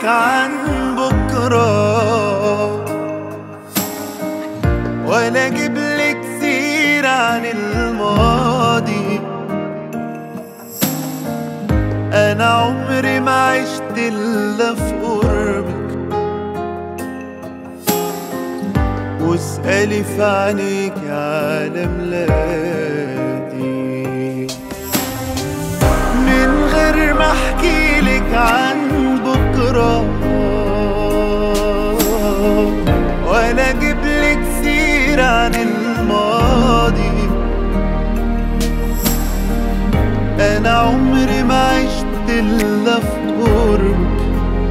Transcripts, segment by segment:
عن بكرة ولا اجيبلك سيرة عن الماضي. انا عمري ما عشت الا في قربك، واسألي في عينيك على ميلادي من غير ما احكيلك عن بكرة ولا اجيبلك سيرة عن الماضي. انا عمري ما عشت الا في قربك،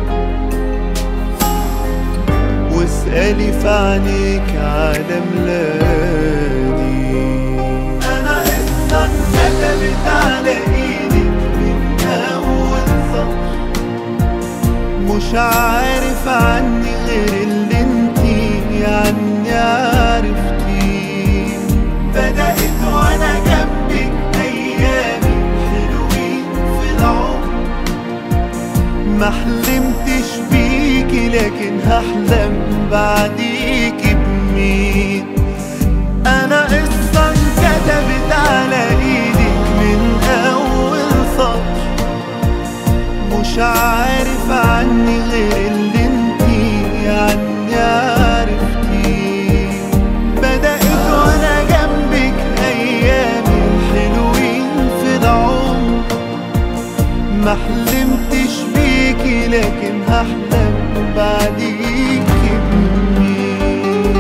واسألي في عينيك على ميلادي. انا قصة اتكتبت على ايدك من اول سطر، مش عارف عني غير اللي انتي عني عرفتيه. بدأت وانا جنبك ايامي حلوين في العمر، ما حلمتش بيكي لكن هحلم بعديكي بمين. انا قصة انكتبت على ايدك من اول سطر، مش عارف عني غير اللي انتي عني عرفتيه. بدأت وانا جنبك ايامي حلوين في العمر، ما حلمتش بيكي لكن هحلم بعديكي بمين.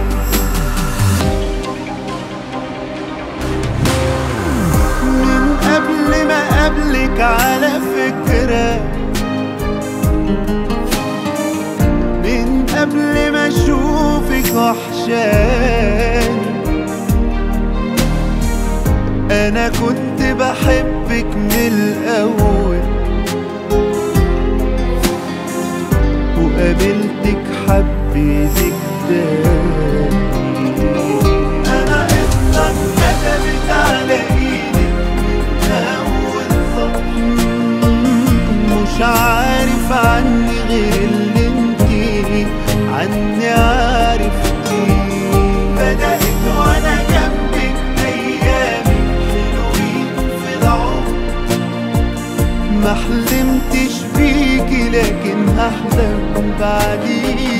من قبل ما قبلك على فكرة، من قبل ما اشوفك وحشاني، انا كنت بحبك من الاول، وقابلتك حبيتك تاني. انا قصة اتكتبت على ايدك من اول سطر، مش عارف عني غير اللي انتي عني عرفتيه. بدأت وانا جنبك ايامي حلوين في العمر، ما حلمتش بيكي لكن هحلم بعديك.